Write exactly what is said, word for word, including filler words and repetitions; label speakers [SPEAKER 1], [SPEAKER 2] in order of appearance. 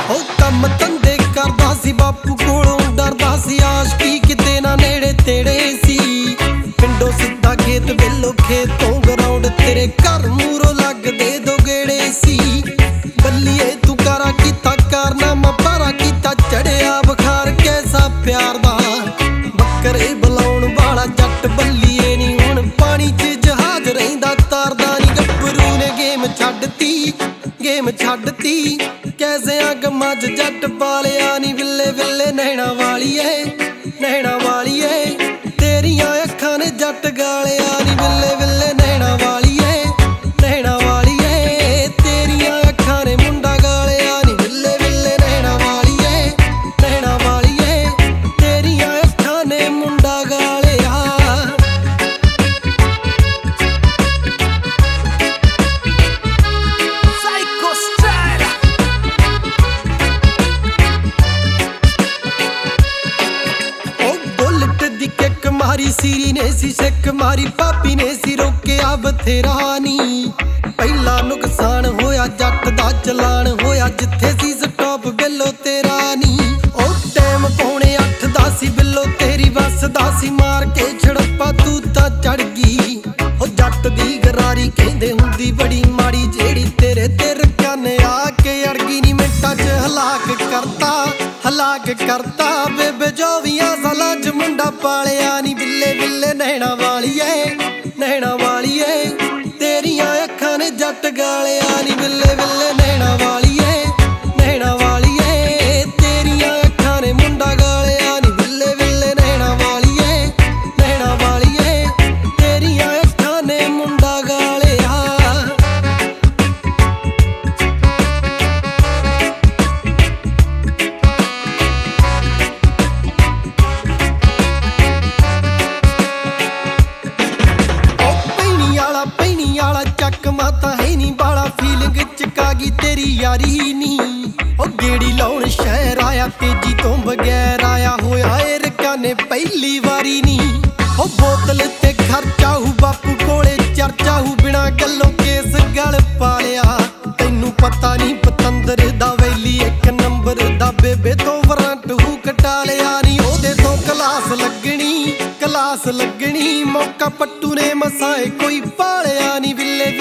[SPEAKER 1] ਉਹ ਕੰਮ ਧੰਦੇ ਕਰਦਾ ਸੀ ਬਾਪੂ ਕੋਲੋਂ ਡਰਦਾ ਸੀ, ਆਸ਼ਕੀ ਕਿਤੇ ਨਾ ਨੇੜੇ ਤੇੜੇ ਸੀ। ਪਿੰਡੋਂ ਸਿੱਧਾ ਖੇਤ ਵੇਲੋ ਖੇਤੋਂ ਗਰਾਉਂਡ ਤੇਰੇ ਘਰ ਮੂਹਰੋਂ ਲੱਗਦੇ ਦੋ ਗੇੜੇ ਸੀ। ਬੱਲੀਏ ਤੂੰ ਕਾਰਾ ਕੀਤਾ ਕਾਰਨਾਮਾ ਭਾਰਾ ਕੀਤਾ, ਚੜਿਆ ਬੁਖਾਰ ਕੈਸਾ ਪਿਆਰ ਦਾ। ਬੱਕਰੇ ਬੁਲਾਉਣ ਵਾਲਾ ਜੱਟ ਬੱਲੀਏ ਨੀ ਹੁਣ ਪਾਣੀ 'ਚ ਜਹਾਜ਼ ਰਹਿੰਦਾ ਤਾਰਦਾ ਨੀ। ਗੱਭਰੂ ਨੇ ਗੇਮ ਛੱਡਤੀ ਗੇਮ ਛੱਡਤੀ ਕੈਸਿਆਂ ਗਮਾਂ 'ਚ ਜੱਟ ਪਾਲਿਆ ਨੀ। ਵਿਲੇ ਵਿਲੇ ਨੈਣਾ ਵਾਲੀਏ ਨੈਣਾ ਵਾਲੀਏ ਤੇਰੀਆਂ ਅੱਖਾਂ ਨੇ ਜੱਟ ਗਾਲਿਆ ਨੀ। ਵਿਲੇ ਵਿਲੇ ਨੈਣਾ ਵਾਲੀਏ ਨੈਣਾ ਵਾਲੀਏ ਤੇਰੀਆਂ ਅੱਖਾਂ ਨੇ ਮੁੰਡਾ ਗਾਲਿਆ ਨੀ। ਵਿਲੇ ਵਿਲੇ ਨੈਣਾ ਵਾਲੀਏ ਨੈਣਾ ਵਾਲੀਏ ਤੇਰੀਆਂ ਅੱਖਾਂ ਨੇ ਮੁੰਡਾ ਗਾਲਿਆ। ਸਾਈਕੋ ਸਟਾਈਲ ਉਹ ਬੁਲਟ ਦੀ ਕਿੱਕ ਮਾਰੀ ਸੀਰੀ ਨੇ ਸੀ ਸਿੱਕ ਮਾਰੀ, ਭਾਬੀ ਨੇ ਸੀ ਰੋਕਿਆ ਬਥੇਰਾ ਨੀ। ਪਹਿਲਾ ਨੁਕਸਾਨ ਹੋਇਆ ਜੱਟ ਦਾ ਚਲਾਨ ਹੋਇਆ, ਜਿੱਥੇ ਸੀ ਸਟਾਪ ਬਿੱਲੋ ਤੇਰਾ ਨੀ। ਉਹ ਟਾਈਮ ਪੌਣੇ ਅੱਠ ਦਾ ਸੀ ਬਿੱਲੋ ਤੇਰੀ ਬੱਸ ਦਾ ਸੀ, ਮਾਰ ਕੇ ਛੜੱਪਾ ਤੂੰ ਤਾਂ ਚੜ ਗਈ। ਉਹ ਜੱਟ ਦੀ ਗਰਾਰੀ ਕਹਿੰਦੇ ਹੁੰਦੀ ਬੜੀ ਮਾੜੀ, ਜਿਹੜੀ ਤੇਰੇ ਤੇ ਰਕਨ ਆ ਕੇ ਅੜ ਗਈ ਨੀ। ਮਿੰਟਾਂ 'ਚ ਹਲਾਕ ਕਰਤਾ ਹਲਾਕ ਕਰਤਾ ਬੇਬੇ ਚੌਵੀਆਂ ਸਾਲਾਂ 'ਚ ਮੁੰਡਾ ਪਾਲਿਆ ਨੀ। ਬਿੱਲੇ ਬਿੱਲੇ ਨੈਣਾ ਵਾਲੀਏ ਨੈਣਾ ਵਾਲੀਏ ਤੇਰੀਆਂ ਅੱਖਾਂ ਨੇ ਜੱਟ ਗਾਲਿਆ ਨੀ। ਬਿੱਲੇ ਬਿੱਲੇ ਨੈਣਾ ਵਾਲੀਏ ਨੈਣਾ ਵਾਲੀਏ ਤੇਰੀਆਂ ਅੱਖਾਂ ਨੇ ਮੁੰਡਾ ਗਾਲਿਆ ਨੀ। ਬਿੱਲੇ ਬਿੱਲੇ ਨੈਣਾ ਵਾਲੀਏ ਨੈਣਾ ਵਾਲੀਏ ਤੇਰੀਆਂ ਅੱਖਾਂ ਨੇ ਮੁੰਡਾ ਗਾਲਿਆ। ਪੈਣੀ ਵਾਲਾ ਚੱਕ ਮਾਤਾ ਹੈ ਨੀ ਬਾਲਾ, ਫੀਲਿੰਗ ਚਕਾ ਗਈ ਤੇਰੀ ਯਾਰੀ ਨੀ। ਉਹ ਗੇੜੀ ਲਾਉਣ ਸ਼ਹਿਰ ਆਇਆ ਤੇਜੀ ਤੋਂ ਬਗੈਰ ਆਇਆ ਹੋਇਆ ਏ ਰਕਾਨੇ ਪਹਿਲੀ ਵਾਰੀ ਨੀ। ਉਹ ਬੋਤਲ ਤੇ ਖਰਚਾ ਹੂ ਬਾਪੂ ਕੋਲੇ ਚਰਚਾ ਹੂ, ਬਿਨਾ ਗੱਲੋਂ ਕੇਸ ਗਲ ਪਾਲਿਆ। ਤੈਨੂੰ ਪਤਾ ਨੀ ਪਤੰਦਰ ਦਾ ਵੈਲੀ ਇੱਕ ਨੰਬਰ ਦਾ, ਬੇਬੇ ਤੋਂ ਵਰੰਟ ਹੂ ਕਟਾ ਲਿਆ ਨੀ। ਉਹਦੇ ਤੋਂ ਕਲਾਸ ਲੱਗਣੀ ਕਲਾਸ ਲੱਗਣੀ, ਮੌਕਾ ਪੱਟੂ ਨੇ ਮਸਾਏ ਕੋਈ ਪਾਲਿਆ ਨੀ। ਵਿਲੇ